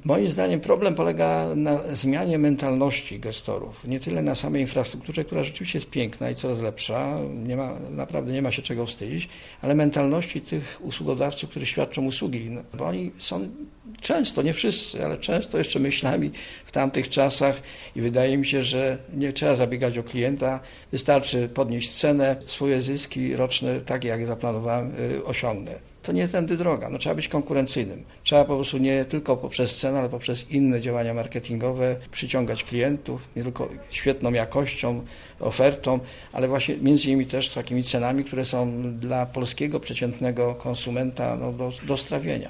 Moim zdaniem problem polega na zmianie mentalności gestorów. Nie tyle na samej infrastrukturze, która rzeczywiście jest piękna i coraz lepsza, naprawdę nie ma się czego wstydzić, ale mentalności tych usługodawców, którzy świadczą usługi. Bo oni są często, nie wszyscy, ale często jeszcze myślami w tamtych czasach i wydaje mi się, że nie trzeba zabiegać o klienta, wystarczy podnieść cenę, swoje zyski roczne, takie jak zaplanowałem, osiągnę. To nie tędy droga. Trzeba być konkurencyjnym. Trzeba po prostu nie tylko poprzez cenę, ale poprzez inne działania marketingowe przyciągać klientów, nie tylko świetną jakością, ofertą, ale właśnie między innymi też takimi cenami, które są dla polskiego przeciętnego konsumenta do strawienia.